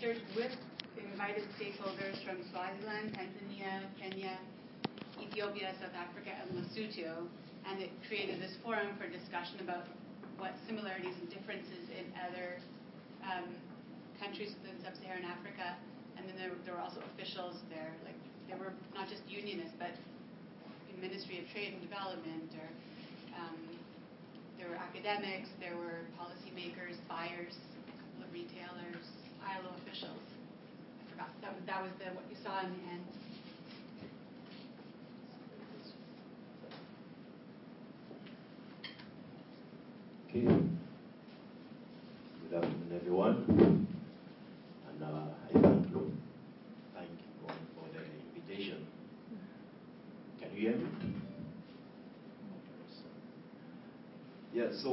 research with invited stakeholders from Swaziland, Tanzania, Kenya, Ethiopia, South Africa, and Lesotho, and it created this forum for discussion about what similarities and differences in other countries within sub-Saharan Africa. And then there were also officials there, like there were not just unionists, but the Ministry of Trade and Development, or there were academics, there were policymakers, buyers, a couple of retailers, ILO officials. I forgot, that was what you saw in the end. Okay. Good afternoon, everyone. And I thank you for the invitation. Can you hear me? Yeah. So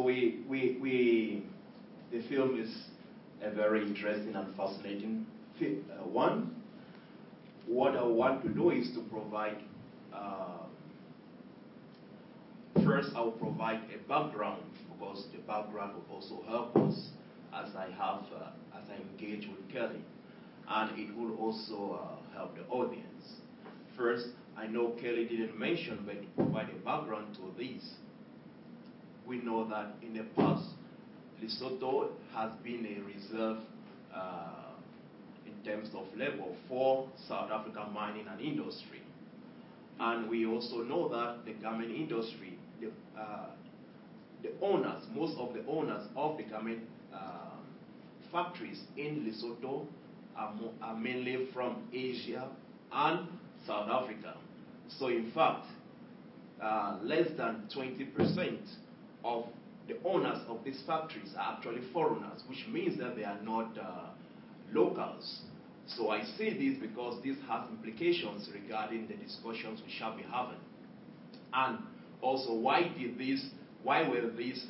the film is a very interesting and fascinating one. What I want to do is to provide. First, I will provide a background, because the background will also help us as I engage with Kelly, and it will also help the audience. First, I know Kelly didn't mention, but to provide a background to this, we know that in the past, Lesotho has been a reserve in terms of labor for South African mining and industry. And we also know that the garment industry, the owners, most of the owners of the garment factories in Lesotho are mainly from Asia and South Africa. So in fact, less than 20% of the owners of these factories are actually foreigners, which means that they are not locals. So I say this because this has implications regarding the discussions we shall be having. And also, why were these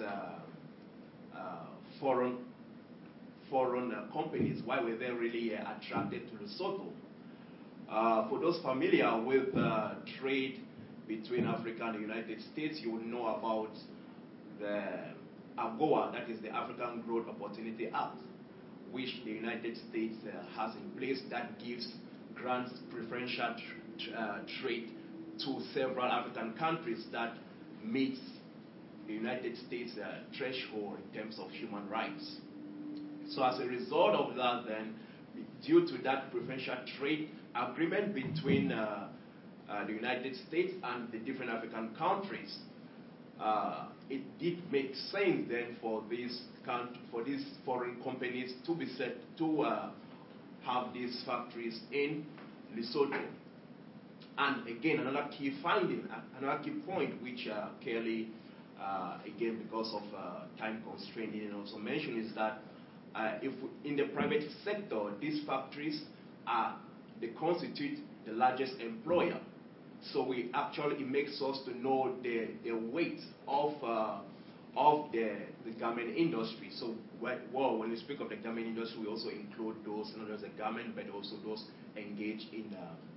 foreign companies, why were they really attracted to Lesotho? For those familiar with trade between Africa and the United States, you will know about the AGOA, that is the African Growth Opportunity Act, which the United States has in place, that grants preferential trade to several African countries that meets the United States threshold in terms of human rights. So as a result of that, then, due to that preferential trade agreement between the United States and the different African countries, it did make sense then for these foreign companies to be set to have these factories in Lesotho. And again, another key finding, another key point, which Kelly, again because of time constraint, also mentioned, is that in the private sector, these factories they constitute the largest employer. So it makes us to know the weight of the garment industry. So when we speak of the garment industry, we also include those not just the garment, but also those engaged in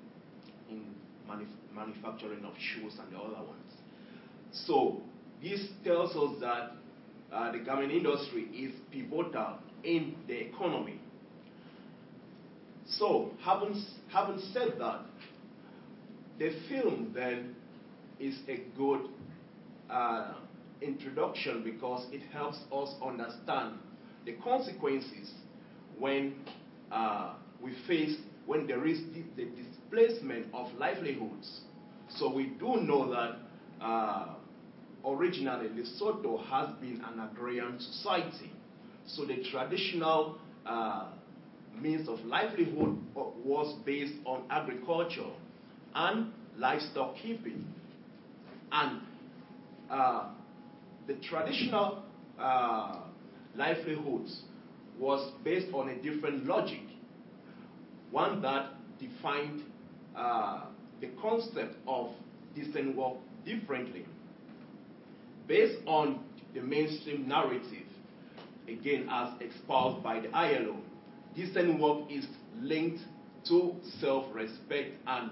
manufacturing of shoes and the other ones. So this tells us that the garment industry is pivotal in the economy. So having said that, the film then is a good introduction, because it helps us understand the consequences when when there is the displacement of livelihoods. So we do know that originally Lesotho has been an agrarian society. So the traditional means of livelihood was based on agriculture and livestock keeping. And the traditional livelihoods was based on a different logic, one that defined the concept of decent work differently. Based on the mainstream narrative, again as espoused by the ILO, decent work is linked to self-respect and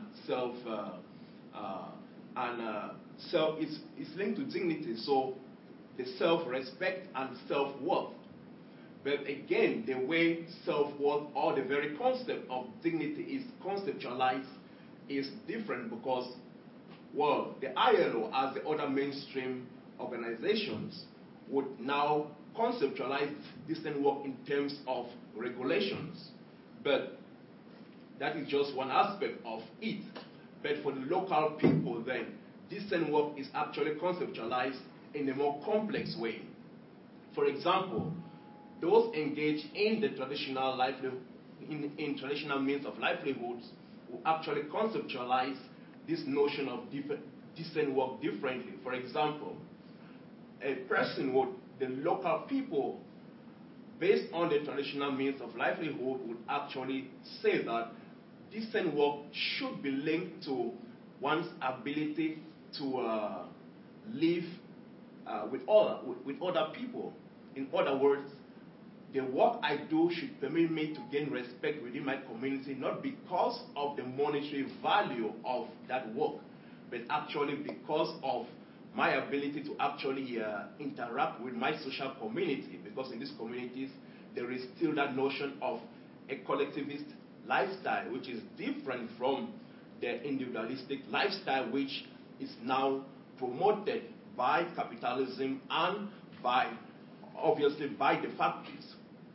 is linked to dignity. So the self-respect and self-worth. But again, the way self-worth or the very concept of dignity is conceptualized is different because, well, the ILO, as the other mainstream organizations, would now conceptualize decent work in terms of regulations. But that is just one aspect of it. But for the local people, then, decent work is actually conceptualized in a more complex way. For example, those engaged in the traditional livelihood, in traditional means of livelihoods, will actually conceptualize this notion of decent work differently. For example, a person would, the local people, based on the traditional means of livelihood, would actually say that decent work should be linked to one's ability to live with other people. In other words, the work I do should permit me to gain respect within my community, not because of the monetary value of that work, but actually because of my ability to actually interact with my social community, because in these communities, there is still that notion of a collectivist lifestyle, which is different from the individualistic lifestyle, which is now promoted by capitalism and by, obviously, by the factories.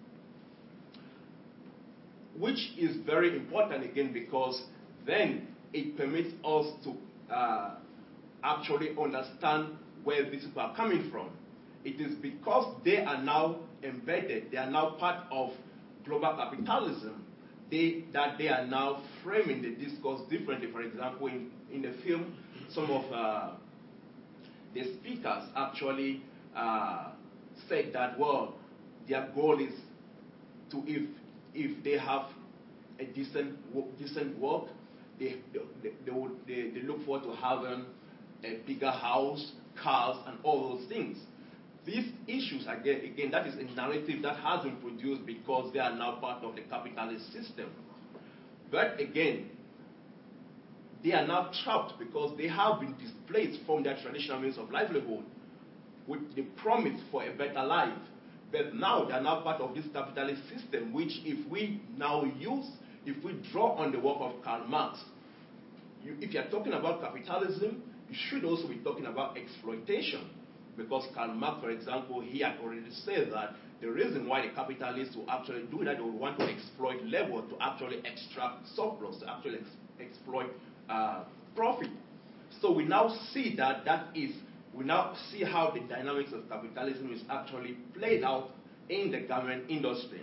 Which is very important, again, because then it permits us to actually understand where these people are coming from. It is because they are now embedded, they are now part of global capitalism, that they are now framing the discourse differently. For example, in the film, some of the speakers actually said that, well, their goal is to, if they have a decent work, they look forward to having a bigger house, cars, and all those things. These issues, again, that is a narrative that has been produced because they are now part of the capitalist system. But again, they are now trapped because they have been displaced from their traditional means of livelihood with the promise for a better life. But now they are now part of this capitalist system, which if we draw on the work of Karl Marx, if you are talking about capitalism, you should also be talking about exploitation. Because Karl Marx, for example, he had already said that the reason why the capitalists will actually do that, they will want to exploit labor, to actually extract surplus, to actually exploit profit. So we now see we now see how the dynamics of capitalism is actually played out in the garment industry.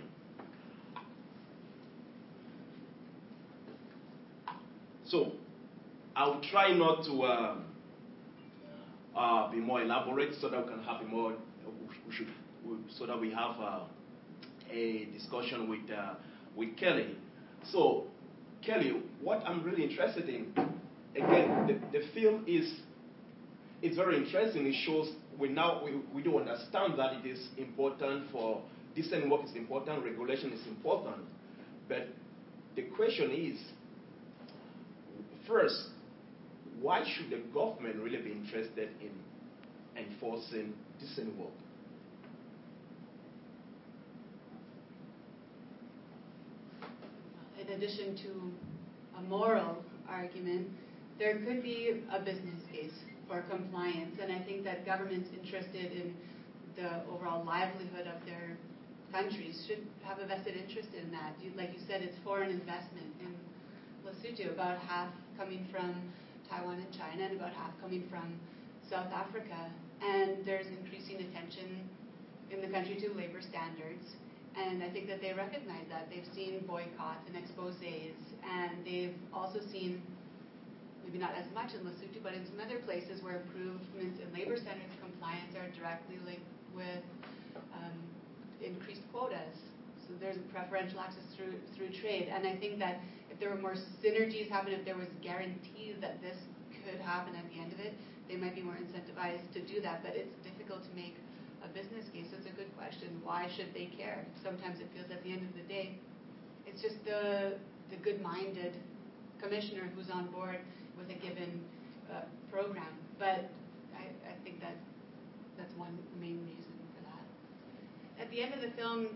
So I'll try not to be more elaborate, so that we can have so that we have a discussion with Kelly. So Kelly, what I'm really interested in, again, the film it's very interesting. It shows we do understand that it is important for decent work is important, regulation is important, but the question is, first, why should the government really be interested in enforcing decent work? In addition to a moral argument, there could be a business case for compliance, and I think that governments interested in the overall livelihood of their countries should have a vested interest in that. Like you said, it's foreign investment in Lesotho, about half coming from Taiwan and China, and about half coming from South Africa. And there's increasing attention in the country to labor standards. And I think that they recognize that. They've seen boycotts and exposés, and they've also seen, maybe not as much in Lesotho, but in some other places where improvements in labor standards compliance are directly linked with increased quotas. So there's preferential access through trade. And I think that if there were more synergies happen, if there was guarantees that this could happen at the end of it, they might be more incentivized to do that. But it's difficult to make a business case. So it's a good question. Why should they care? Sometimes it feels at the end of the day, it's just the good-minded commissioner who's on board with a given program. But I think that's one main reason for that. At the end of the film,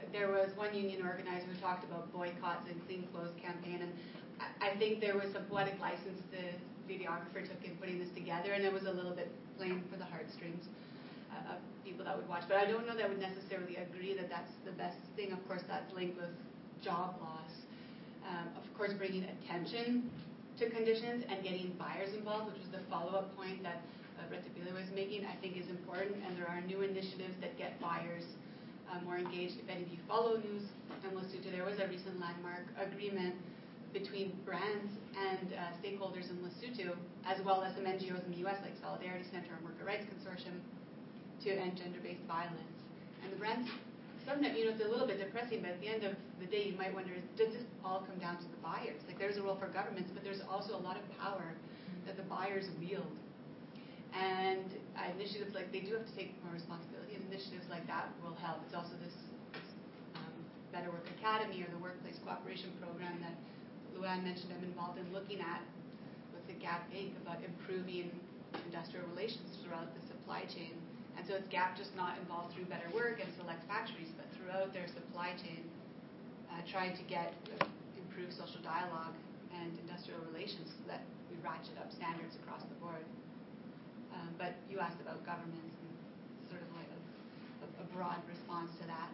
there was one union organizer who talked about boycotts and clean clothes campaign, and I think there was some poetic license the videographer took in putting this together, and it was a little bit playing for the heartstrings of people that would watch. But I don't know that I would necessarily agree that that's the best thing. Of course, that's linked with job loss. Of course, bringing attention to conditions and getting buyers involved, which was the follow-up point that Retapila was making, I think is important. And there are new initiatives that get buyers more engaged. If any of you follow news in Lesotho, there was a recent landmark agreement between brands and stakeholders in Lesotho, as well as some NGOs in the U.S. like Solidarity Center and Worker Rights Consortium, to end gender-based violence. And the brands, sometimes, it's a little bit depressing, but at the end of the day, you might wonder, does this all come down to the buyers? Like, there's a role for governments, but there's also a lot of power that the buyers wield. And initiatives like, they do have to take more responsibility, and initiatives like that will help. It's also this Better Work Academy, or the Workplace Cooperation Program that Luann mentioned I'm involved in looking at with the GAP Inc. about improving industrial relations throughout the supply chain. And so it's GAP just not involved through Better Work and select factories, but throughout their supply chain, trying to get improved social dialogue and industrial relations so that we ratchet up standards across the board. But you asked about governments and sort of like a broad response to that.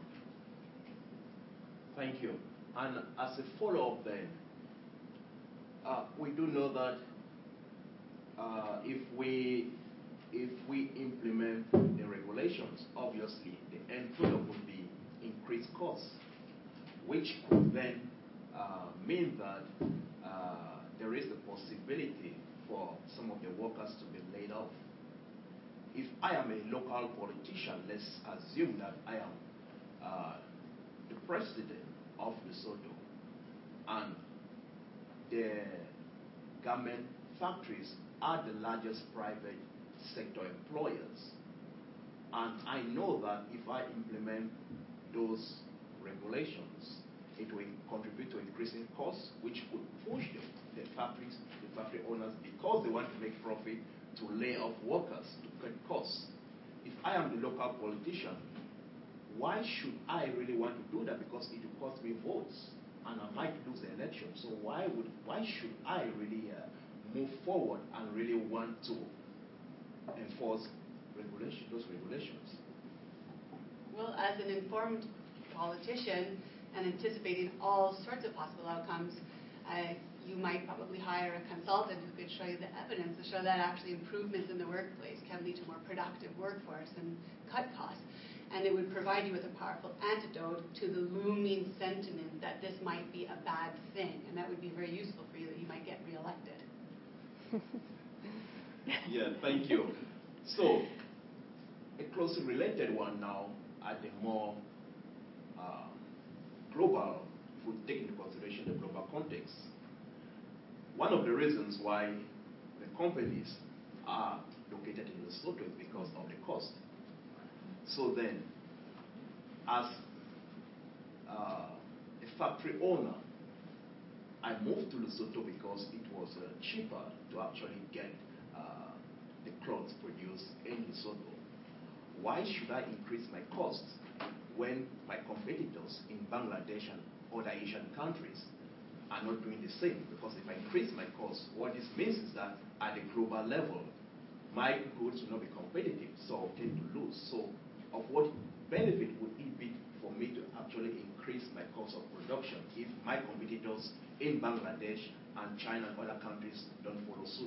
Thank you. And as a follow-up then, we do know that if we implement the regulations, obviously the end product would be increased costs, which could then mean that there is the possibility for some of the workers to be laid off. If I am a local politician, let's assume that I am the president of Lesotho, and the garment factories are the largest private sector employers. And I know that if I implement those regulations, it will contribute to increasing costs, which could push the factory owners, because they want to make profit, to lay off workers to cut costs. If I am the local politician, why should I really want to do that? Because it will cost me votes, and I might lose the election. So why should I really move forward and really want to enforce those regulations? Well, as an informed politician and anticipating all sorts of possible outcomes, you might probably hire a consultant who could show you the evidence to show that actually improvements in the workplace can lead to a more productive workforce and cut costs. And it would provide you with a powerful antidote to the looming sentiment that this might be a bad thing, and that would be very useful for you, that you might get reelected. Yeah, thank you. So, a closely related one now at the more global, if we take into consideration the global context. One of the reasons why the companies are located in Lesotho is because of the cost. So then, as a factory owner, I moved to Lesotho because it was cheaper to actually get the clothes produced in Lesotho. Why should I increase my costs when my competitors in Bangladesh and other Asian countries are not doing the same? Because if I increase my costs, what this means is that at the global level, my goods will not be competitive, so I tend to lose. So of what benefit would it be for me to actually increase my cost of production if my competitors in Bangladesh and China and other countries don't follow suit?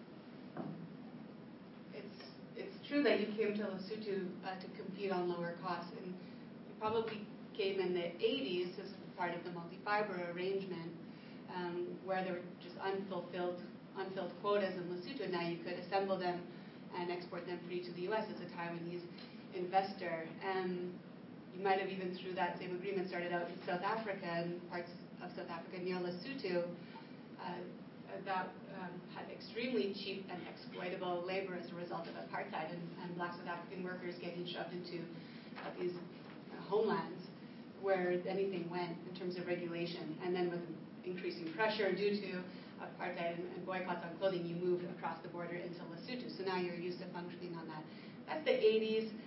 It's true that you came to Lesotho to compete on lower costs, and you probably came in the 80s as part of the multi-fiber arrangement, where there were just unfilled quotas in Lesotho. Now you could assemble them and export them free to the U.S. as a Taiwanese investor. You might have even, through that same agreement, started out in South Africa and parts of South Africa near Lesotho that had extremely cheap and exploitable labor as a result of apartheid, and black South African workers getting shoved into these homelands where anything went in terms of regulation. And then with increasing pressure due to apartheid and boycotts on clothing, you moved across the border into Lesotho. So now you're used to functioning on that. That's the 80s.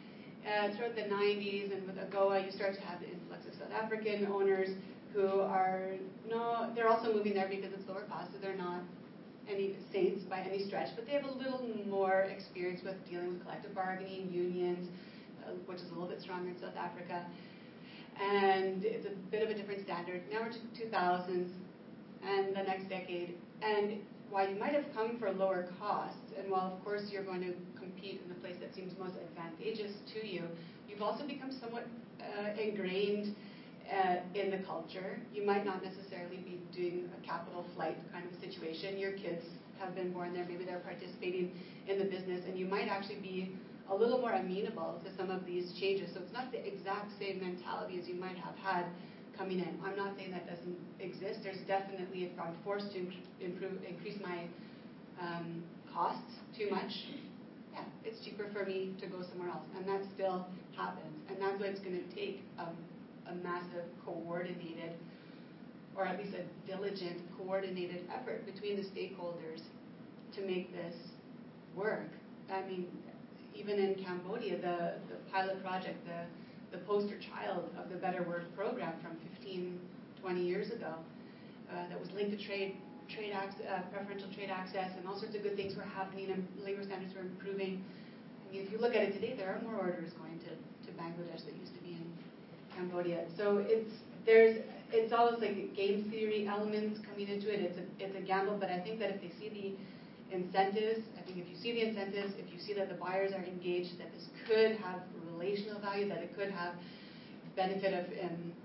throughout the 90s and with AGOA, you start to have the influx of South African owners who are they're also moving there because it's lower cost, so they're not any saints by any stretch, but they have a little more experience with dealing with collective bargaining, unions, which is a little bit stronger in South Africa. And it's a bit of a different standard. Now we're to 2000s and the next decade. And while you might have come for lower costs, and while of course you're going to compete in the place that seems most advantageous to you, you've also become somewhat ingrained in the culture. You might not necessarily be doing a capital flight kind of a situation. Your kids have been born there, maybe they're participating in the business, and you might actually be a little more amenable to some of these changes. So it's not the exact same mentality as you might have had coming in. I'm not saying that doesn't exist. There's definitely, if I'm forced to increase my costs too much, yeah, it's cheaper for me to go somewhere else. And that still happens. And that's why it's going to take a massive coordinated, or at least a diligent coordinated effort between the stakeholders to make this work. I mean, even in Cambodia, the pilot project, the poster child of the Better Work program from 15, 20 years ago, that was linked to preferential trade access, and all sorts of good things were happening, and labor standards were improving. I mean, if you look at it today, there are more orders going to Bangladesh that used to be in Cambodia. So it's always like game theory elements coming into it. It's a gamble, but I think that if they see the incentives, if you see the incentives, if you see that the buyers are engaged, that this could have relational value, that it could have benefit of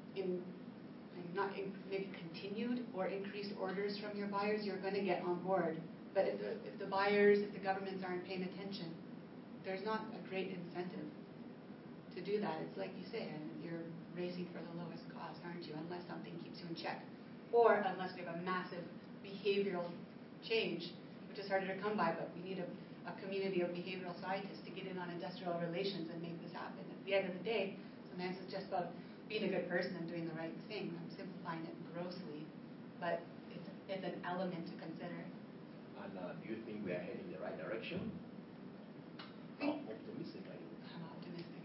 maybe continued or increased orders from your buyers, you're going to get on board. But if the buyers, if the governments aren't paying attention, there's not a great incentive to do that. It's like you say, and you're racing for the lowest cost, aren't you? Unless something keeps you in check, or unless we have a massive behavioral change, which is harder to come by. But we need a community of behavioral scientists to get in on industrial relations and make this happen. At the end of the day, sometimes it's just about being a good person and doing the right thing. I'm simplifying it grossly, but it's an element to consider. And do you think we are heading in the right direction? How optimistic are you? I'm optimistic,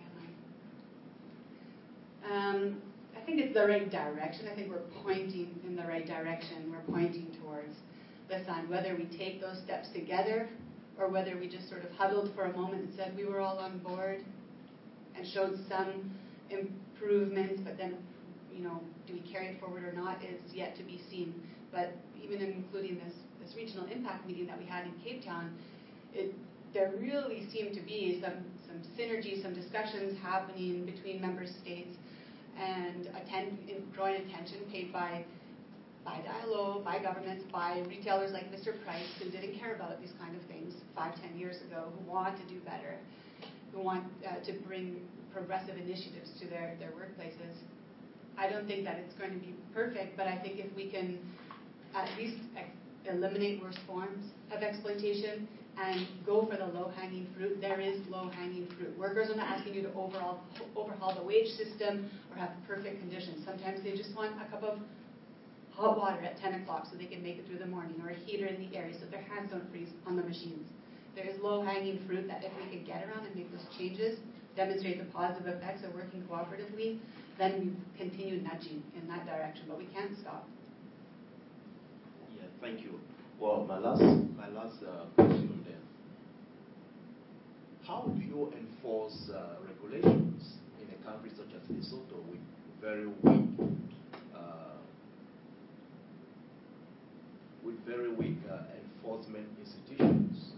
am I? I think it's the right direction. I think we're pointing in the right direction. We're pointing towards the sun. Whether we take those steps together or whether we just sort of huddled for a moment and said we were all on board and showed some improvements, but then, do we carry it forward or not is yet to be seen. But even including this regional impact meeting that we had in Cape Town, there really seemed to be some synergy, some discussions happening between member states, and growing attention paid by ILO, by governments, by retailers like Mr. Price, who didn't care about these kind of things 5-10 years ago, who want to do better, who want to bring progressive initiatives to their workplaces. I don't think that it's going to be perfect, but I think if we can at least eliminate worse forms of exploitation and go for the low-hanging fruit, there is low-hanging fruit. Workers are not asking you to overhaul the wage system or have perfect conditions. Sometimes they just want a cup of hot water at 10 o'clock so they can make it through the morning, or a heater in the area so their hands don't freeze on the machines. There is low-hanging fruit that if we could get around and make those changes, demonstrate the positive effects of working cooperatively, then we continue nudging in that direction, but we can't stop. Yeah, thank you. Well, my last question then. How do you enforce regulations in a country such as Lesotho with very weak enforcement institutions?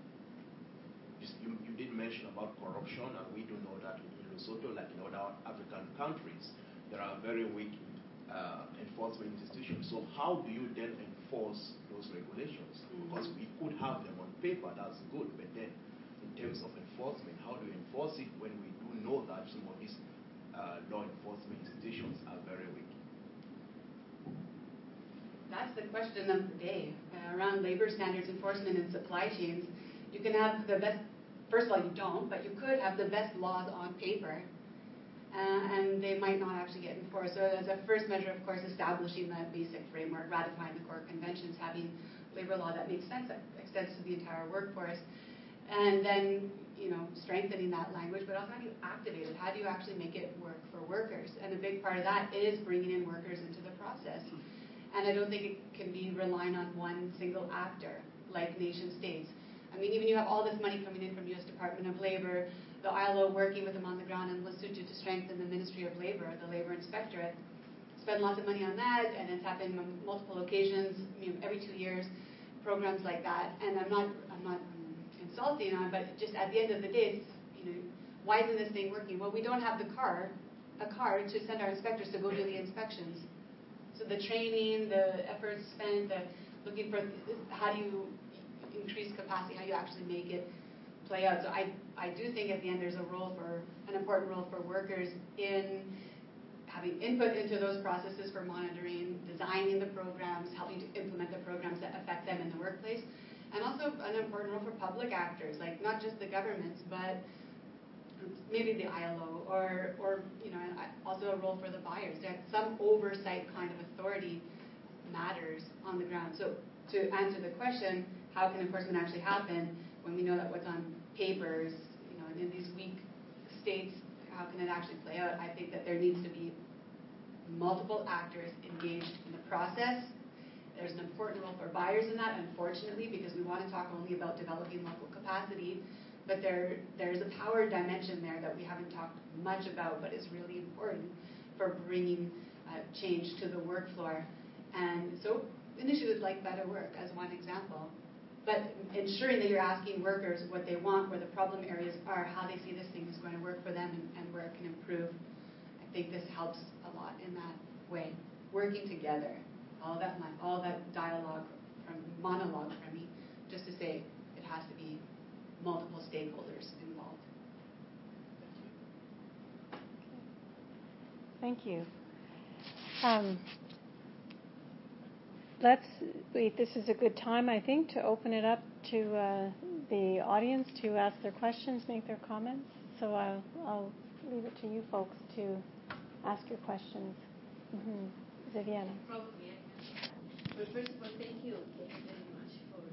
You did mention about corruption, and we do know that in Lesotho, like in other African countries, there are very weak enforcement institutions. So how do you then enforce those regulations? Because we could have them on paper, that's good, but then in terms of enforcement, how do you enforce it when we do know that some of these law enforcement institutions are very weak? That's the question of the day. Around labor standards enforcement and supply chains, you can have the best, first of all, you don't, but you could have the best laws on paper, and they might not actually get enforced. So as a first measure, of course, establishing that basic framework, ratifying the core conventions, having labor law that makes sense, that extends to the entire workforce. And then, strengthening that language, but also how do you activate it? How do you actually make it work for workers? And a big part of that is bringing in workers into the process. And I don't think it can be relying on one single actor like nation states. I mean, even you have all this money coming in from U.S. Department of Labor, the ILO working with them on the ground in Lesotho to strengthen the Ministry of Labor, the Labor Inspectorate. Spend lots of money on that, and it's happened on multiple occasions, every 2 years, programs like that. And I'm not insulting on, but just at the end of the day, why isn't this thing working? Well, we don't have a car to send our inspectors to go do the inspections. So the training, the efforts spent, the looking for how do you increase capacity, how you actually make it play out. So I do think at the end there's an important role for workers in having input into those processes for monitoring, designing the programs, helping to implement the programs that affect them in the workplace, and also an important role for public actors, like not just the governments, but maybe the ILO or also a role for the buyers. That some oversight kind of authority matters on the ground. So to answer the question, how can enforcement actually happen when we know that what's on papers, and in these weak states, how can it actually play out? I think that there needs to be multiple actors engaged in the process. There's an important role for buyers in that, unfortunately, because we want to talk only about developing local capacity, but there's a power dimension there that we haven't talked much about, but is really important for bringing change to the work floor. And so initiatives like Better Work as one example, but ensuring that you're asking workers what they want, where the problem areas are, how they see this thing is going to work for them, and where it can improve. I think this helps a lot in that way. Working together, all that dialogue monologue from me, just to say it has to be multiple stakeholders involved. Thank you. This is a good time, I think, to open it up to the audience to ask their questions, make their comments. So I'll leave it to you folks to ask your questions. Vivienne. Probably. But first of all, thank you very much for